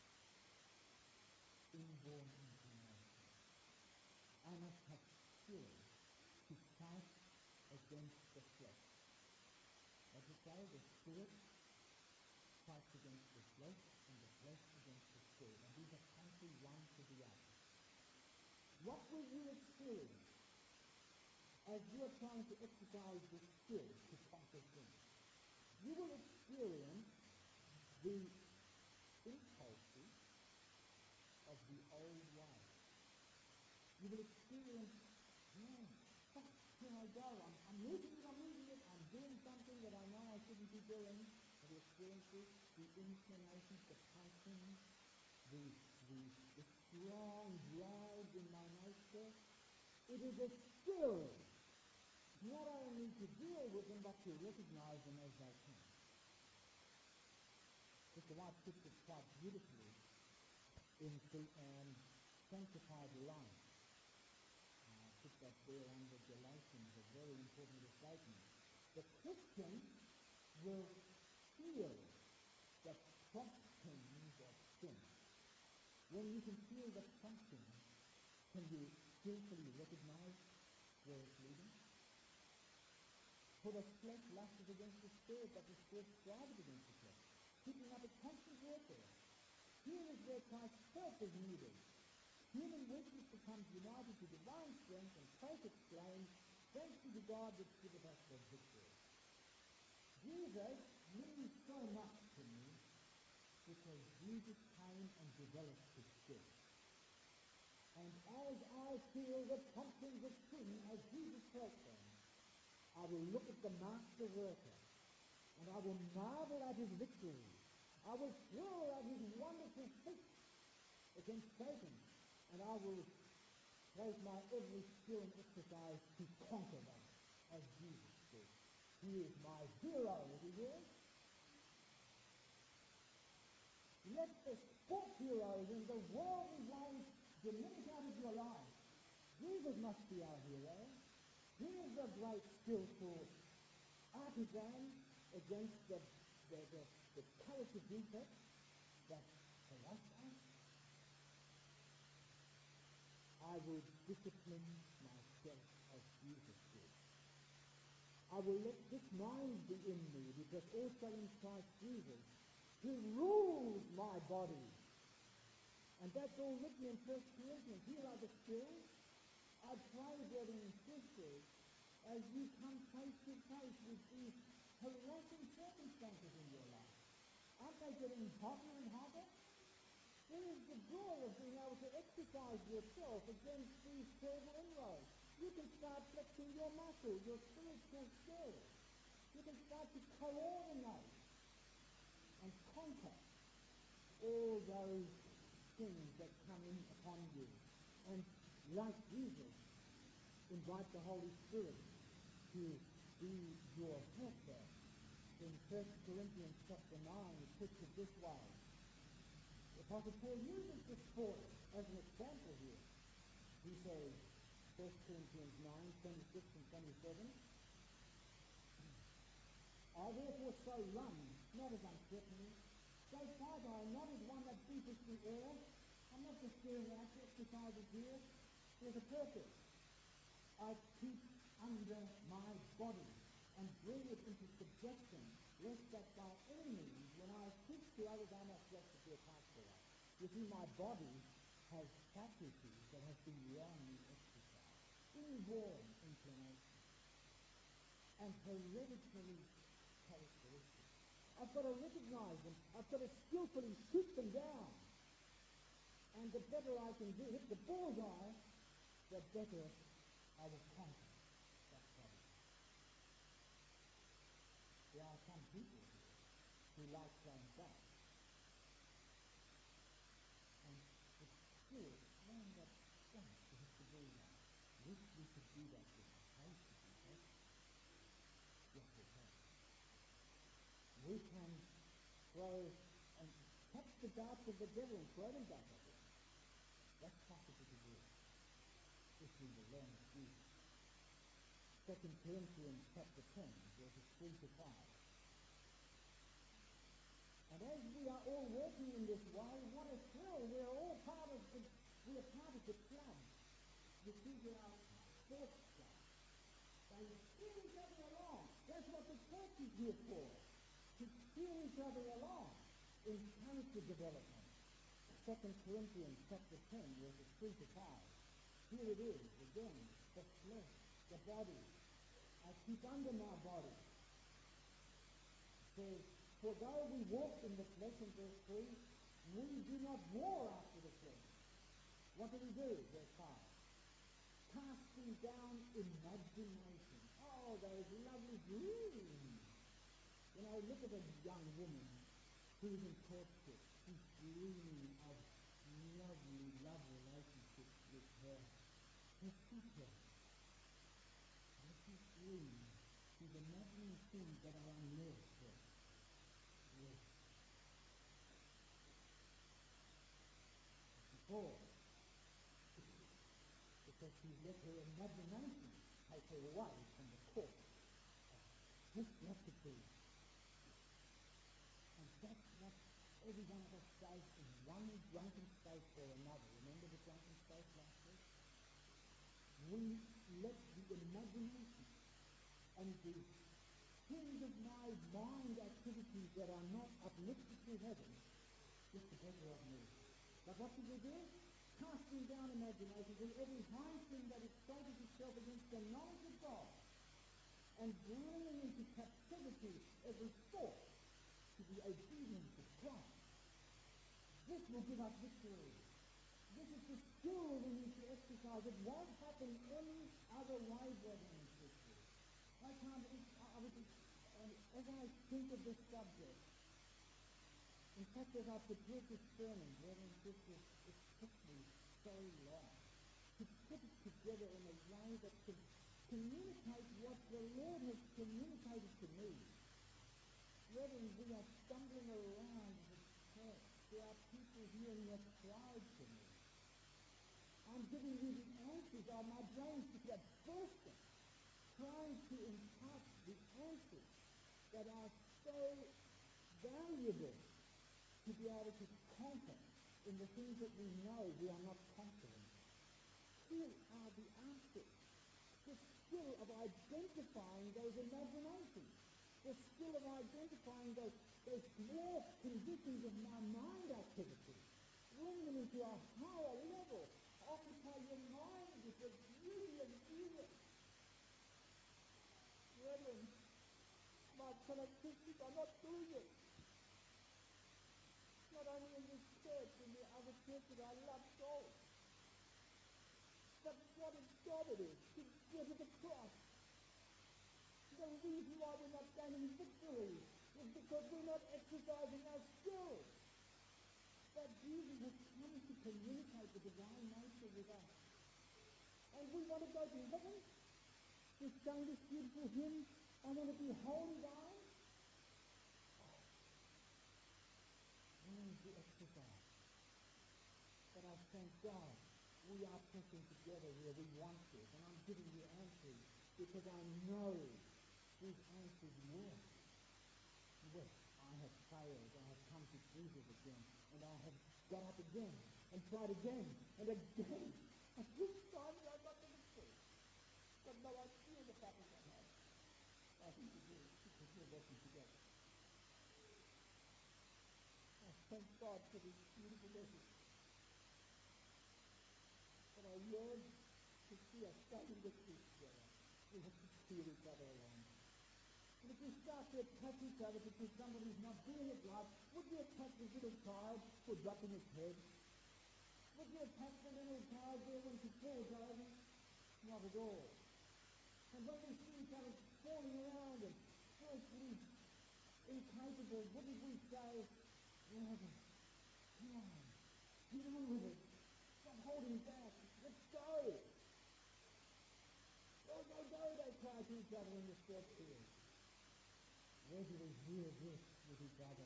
Inborn inclination. I must have skill to fight against the flesh. As it say, the spirit fights against the flesh and the flesh against the spirit. And these are contrary one to the other. What will you experience as you are trying to exercise the skill to conquer things? You will experience the impulses of the old way. You will experience, yeah, oh, here I go, I'm, I'm losing it, I'm losing it, I'm doing something that I know I shouldn't be doing. But the experiences, the inclinations, the passions, the, the, the strong drive in my nature, it is a skill not only to deal with them, but to recognize them as they come. Mister White puts it quite beautifully in um, sanctified life. I put that there under Galatians, a very important statement. The Christian will feel the promptings of sin. When you can feel the promptings, can you skillfully recognize where it's leading? For the flesh lusts against the spirit, but the spirit strives against the flesh, keeping up a constant warfare. Here is where Christ's help is needed. Human weakness becomes united to divine strength, and faith exclaims, "Thanks be to God which giveth us the victory." Jesus means so much to me because Jesus came and developed his spirit. And as I feel the promptings of sin as Jesus felt them, I will look at the master worker, and I will marvel at his victory. I will thrill at his wonderful feat against Satan, and I will place my every skill and exercise to conquer them, as Jesus did. He is my hero, is he here? Let the sport heroes and the worldly ways diminish out of your life. Jesus must be our hero. He is the great skillful artisan against the, the, the, the character defects that corrupt us. I will discipline myself as Jesus did. I will let this mind be in me, because also in Christ Jesus, who rules my body. And that's all written in First Corinthians. Here are the skills. I pray, brethren and sisters, as you come face to face with these harassing circumstances in your life. Aren't they getting hotter and hotter? There is the joy of being able to exercise yourself against these terrible inroads. You can start flexing your muscles, your spiritual skills. You can start to coordinate and conquer all those things that come in upon you. And like Jesus, invite the Holy Spirit to be your helper. In First Corinthians chapter nine, it puts it this way. The Apostle Paul uses the sport as an example here. He says, First Corinthians nine, twenty-six and twenty-seven, I therefore so run, not as uncertainly, so fight I, not as one that beateth the air. I'm not just doing exercises here. There's a purpose. I keep under my body and bring it into subjection, lest that by any means, when I preach to others, I not just to be a pastor. You see, my body has faculties that have been long exercised, inborn inclination, and hereditary characteristics. I've got to recognize them. I've got to skillfully shoot them down. And the better I can do, hit the bullseye, the better I will conquer that problem. There are some people here who like playing back. And the spirit, man, that wants to hit the bullseye. Wish we could do that with the faith of Jesus. Yes, we can. We can throw and catch the darts of the devil and throw them back at him. That's possible to do if we will learn of Jesus. Second Corinthians chapter ten, verses three to five. And as we are all walking in this way, what a thrill! We are all part of the, we are part of the club. You see, we are sports club. They steer each other along. That's what the church is here for. To steer each other along in character development. Second Corinthians chapter ten, verses three to five. Here it is, again, the flesh, the body. I keep under my body. It says, for though we walk in the flesh, in verse three, we do not war after the flesh. What do we do? Verse five. Casting down imagination. Oh, those lovely dreams. You know, look at a young woman who's in courtship. She's dreaming of lovely, love relationships with her, her future. As she's dreaming, she's imagining things that are unrealistic. Yes. fall. Because she's let her imagination take her away from the course of this rectitude. And that's what every one of us does in one drunken state or another. Remember the drunken state last week? We let the imagination and the things of my mind activities that are not uplifted to heaven get the better of me. But what did we do? Casting down imaginations and every high thing that exalted itself against the knowledge of God, and bringing into captivity every thought to the obedience of Christ. This will give us victory. This is the skill we need to exercise. It won't happen any other way, brethren and sisters. I can't, I would, as I think of this subject, in fact, as I prepared this sermon, brethren and sisters, it took me so long to put it together in a way that can communicate what the Lord has communicated to me. Brethren, we are stumbling around in this church. There are people here who have cried to me. I'm giving you the answers. Oh, my brain's just got bursting, trying to impart the answers that are so valuable to be able to conquer in the things that we know we are not conquering. Here are the answers. The skill of identifying those imaginations. The skill of identifying those, those small conditions of my mind activity. Bring them into a higher level. Occupy your mind with the beauty of Jesus. Brethren, my fellow Christians are not doing it. Not only in this church, in the other churches, I love souls. But what a job it is to get to the cross. The reason why we're not gaining victory is because we're not exercising our skills. That Jesus has come to communicate the divine nature with us. And we want to go to heaven. We sang this beautiful hymn, I want to be wholly thine. Where's the exercise? But I thank God we are pressing together here. We want this. And I'm giving you answers because I know these answers work. Well, I have failed. I have come to Jesus again. And I have got up again and tried again and again. And this time I got the victory. But no, I feel the battles I have. I think you do because we're working together. I thank God for this beautiful message. But I yearn to see us fighting victory together. We have to cheer each other along. And if we start to attack each other because somebody's not doing it right, would you attack this little child for dropping his head? Would you attack the little child there when she falls over? Not at all. And when we see each other falling around and spiritually incapable, wouldn't we say, brother, come on, get on with it. Stop holding back. Let's go. Go, go, go, they cry to each other in the church here. Where do we hear this with each other?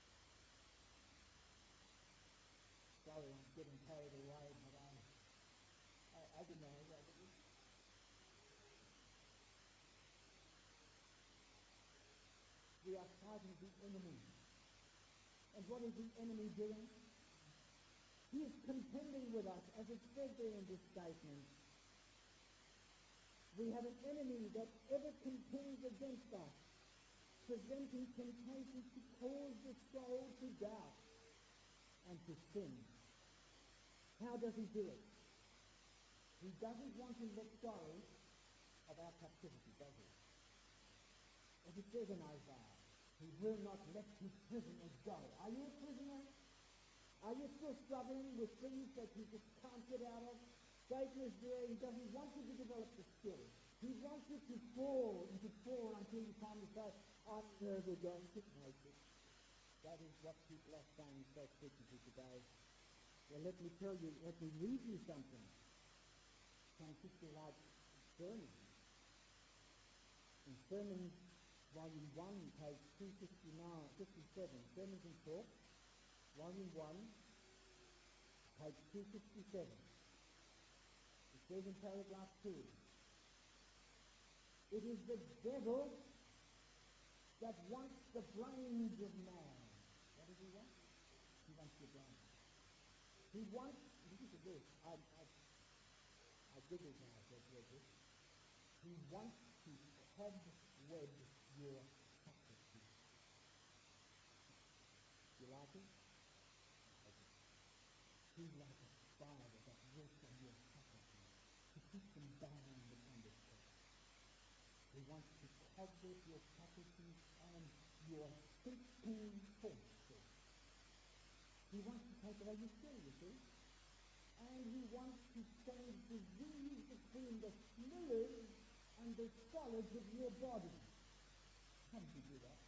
Sorry, I'm getting carried away, but I, I, I don't know what it is. We are fighting the enemy. And what is the enemy doing? He is contending with us, as it said there in this statement. We have an enemy that ever contends against us, presenting temptation to cause the soul to doubt and to sin. How does he do it? He doesn't want to let go of our captivity, does he? As it says in Isaiah, he will not let his prisoners go. Are you a prisoner? Are you still struggling with things that you just can't get out of? Satan is there. He doesn't want you to develop the skill. He wants you to fall and to fall until you come to say, I'm never going to make it. That is what people are saying so frequently today. Well, let me tell you, let me read you something from Sister Wright's sermon. In Sermons, Volume one, page two fifty-nine, fifty-seven, Sermons and Talks, Volume one, page two sixty-seven. It says in paragraph two, it is the devil that wants the brains of man. What does he want? He wants your brains. He wants, listen to this, I, I, I giggled when I first read this. He wants to cobweb your faculties. You like it? Okay. He's like a spider that works on your faculties to keep them bound and under check. He wants to cobweb your faculties and your thinking forces. He wants to take away your skill, you see. And he wants to send disease between the fluids and the solids of your body. How did he do that?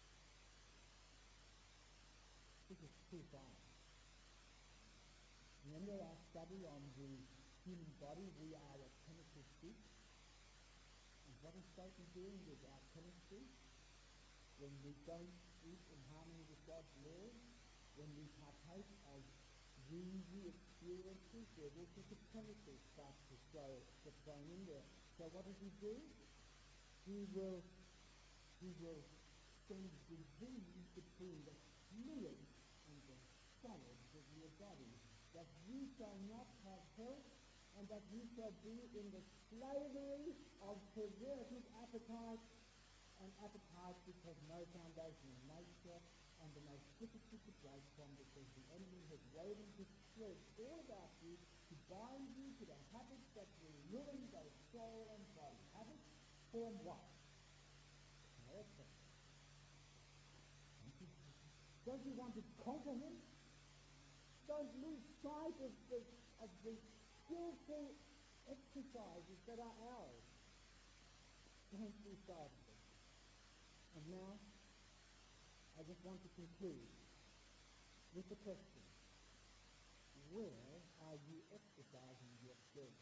This is true science. Remember our study on the human body? We are a chemical soup. And what is Satan doing with our chemistry? When we don't eat in harmony with God's laws, when we partake of woozy experiences, there will be the chemicals start to throw, to thrown in there. So what does he do? He will, he will send disease between the fluids and the solids of your body, that you shall not have health, and that you shall be in the slavery of perverted appetites, and appetites which have no foundation in nature, and the most difficult to break from, because the enemy has woven his thread all about you to bind you to the habits that will ruin both soul and body. Habits form what? Character. Don't you want to conquer him? Don't lose sight of the, of the skillful exercises that are ours. Don't lose sight of them. And now, I just want to conclude with the question, where are you exercising your skills?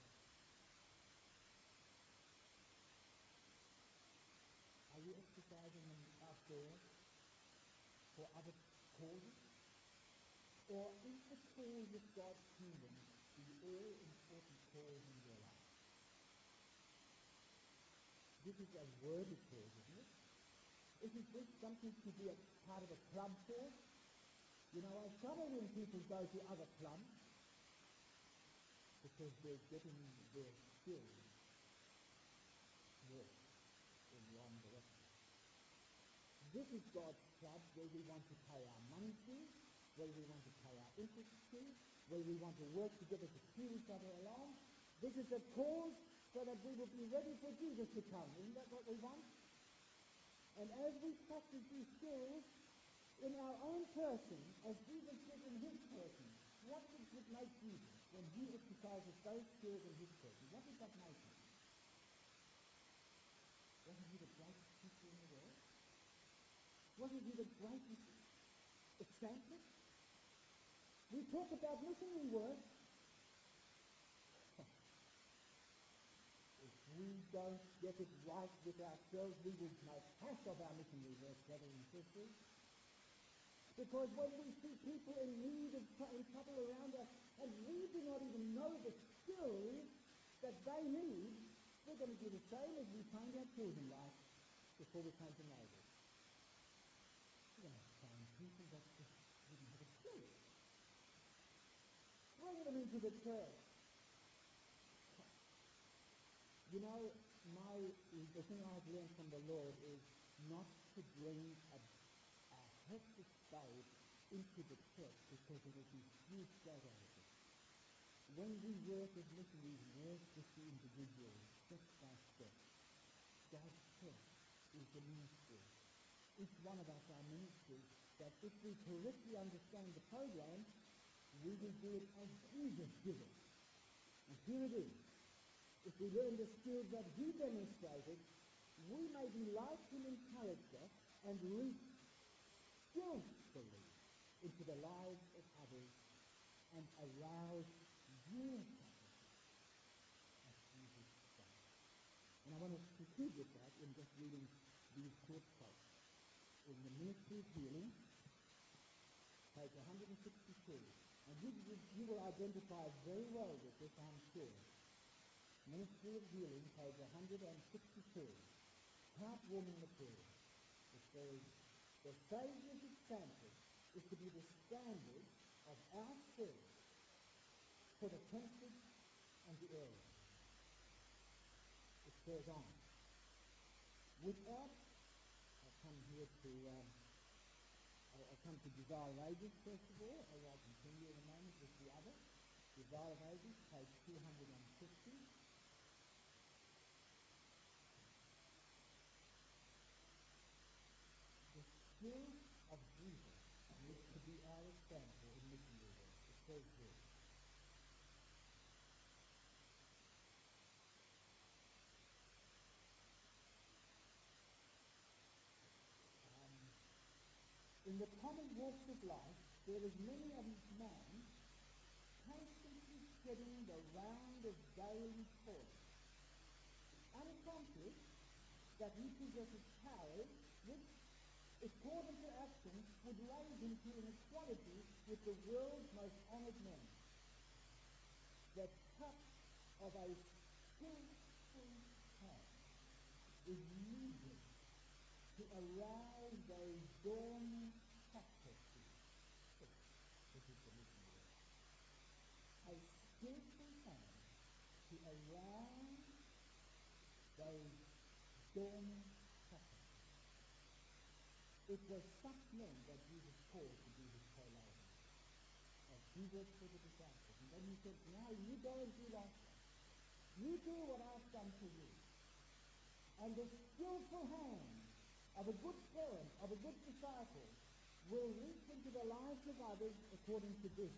Are you exercising them out there for other causes? Or is the cause of God's kingdom the all-important cause in your life? This is a worthy cause, isn't it? Isn't this something to be a part of a club for? You know, I shudder when people go to other clubs because they're getting their skills work in one direction. This is God's club where we want to pay our money to, where we want to pay our interest to, where we want to work together to cheer each other along. This is a cause so that we will be ready for Jesus to come. Isn't that what we want? And as we practice these skills in our own person, as Jesus did in his person, what did it make Jesus when he exercises those skills in his person? What did that make him? Wasn't he the greatest teacher in the world? Wasn't he the greatest example? We talk about missionary work. If we don't get it right with ourselves, we will make hash of our missionary work, brothers and sisters. Because when we see people in need of in trouble around us, and we do not even know the skills that they need, we're going to do the same as we trained our children like before we came to neighbours. We're going to train people that just didn't have a clue. Bring them into the church. You know, my the thing I've learned from the Lord is not to bring a, a hectic babe into the church because it will be huge straight out of it. When we work as missionaries, work with the individuals, step by step. God's church is the ministry. Each one of us are ministers, that if we correctly understand the program, we will do it as Jesus did it. And here it is. If we learn the skills that he demonstrated, we may be like him in character and reach skillfully into the lives of others and arouse your faculty as Jesus does. And I want to conclude with that in just reading these short quotes. In the Ministry of Healing, page one hundred sixty-two, And you, you, you will identify very well with this, I'm sure. Ministry of Healing, page one hundred sixty-two. Heartwarming material. It says, the Saviour's example is to be the standard of our service for the tempted and the erring. It says on, without, I'll come here to, um, I'll, I'll come to Desire of Ages first of all, or I'll continue in a moment with the other. Desire of Ages, page two hundred fifty. The Spirit of Jesus needs to be our example in missionary work. It says here, um, in the common walks of life, there is many of each man constantly treading the round of daily toil, unconscious that he possesses powers which, if called into action, would raise him to an equality with the world's most honoured men. The touch of a skillful hand is needed to arouse those dormant faculties, which is the missionary work. A skillful hand to arouse those dormant faculties. It was such men that Jesus called to be his co-laborers, as he was for the disciples. And then he said, now you go and do likewise. You do what I've done for you. And the skillful hand of a good parent, of a good disciple, will reach into the lives of others according to this.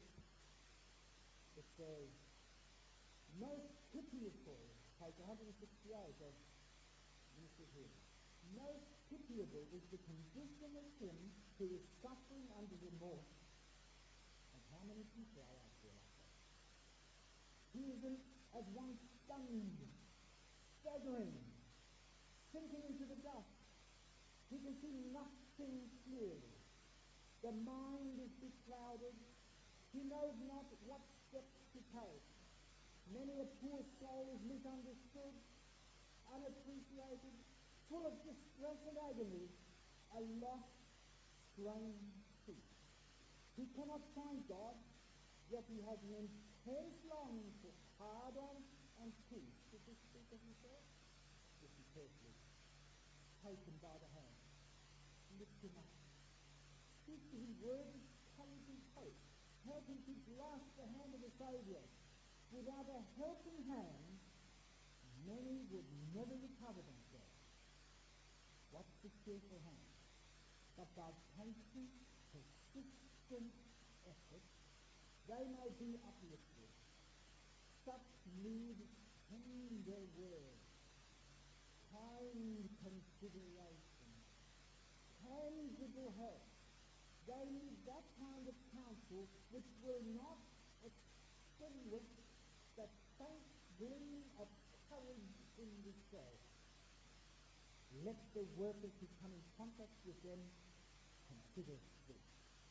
It says, most pitiable, page one hundred sixty-eight of Ministry of Healing. Most pitiable is the condition of him who is suffering under remorse. And how many people are out there like that? He is in, as one stunned, staggering, sinking into the dust. He can see nothing clearly. The mind is beclouded. He knows not what steps to take. Many a poor soul is misunderstood, unappreciated, full of distress and agony, a lost, strange sheep. He cannot find God, yet he has an intense longing for pardon and peace. Did he speak of himself? Listen carefully. Take him by the hand. Lift him up. Speak to him words of courage and hope. Help him to grasp the hand of the Saviour. Without a helping hand, many would never recover themselves. What's the skillful hand? But by patient, persistent effort, they may be uplifted. Such need tender words, kind consideration, tangible help. They need that kind of counsel which will not extinguish that faint gleam of courage in the soul. Let the workers who come in contact with them consider this.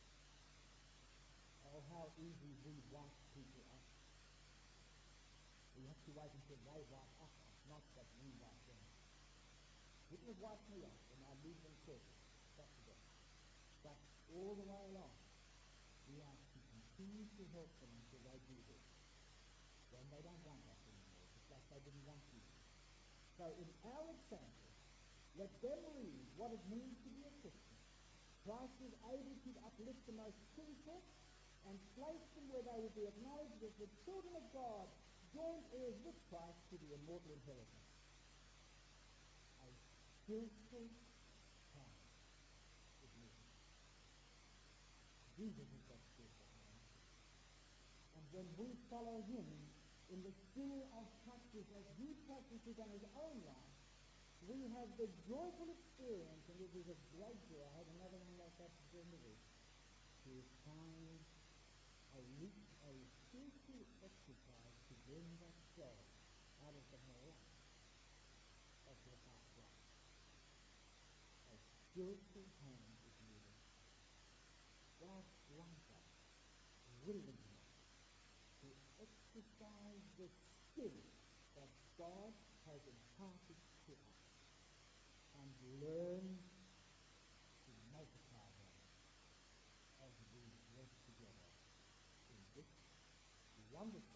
Oh, how easy we wipe people up. We have to wait until they wipe us up, not that we wipe them. People have wiped me off and I leave them circles. That's the best. But all the way along, we are to continue to help them until they do this. Then they don't want us anymore, just like they didn't want you. So in our example, let them read what it means to be a Christian. Christ is able to uplift the most sinful and place them where they will be acknowledged as the children of God, joint heirs with Christ to the immortal inheritance. A skillful hand is needed. Jesus is that skillful hand. And when we follow him in the sphere of practice as he practices on his own life, we have the joyful experience, and it is a great joy. I had another one like that during the week, to find a week, a skillful exercise to bring that soul out of the morass of the past life. A skillful hand is needed. God grant us willingness exercise the skill that God has imparted to us and learn to multiply them as we work together in this wonderful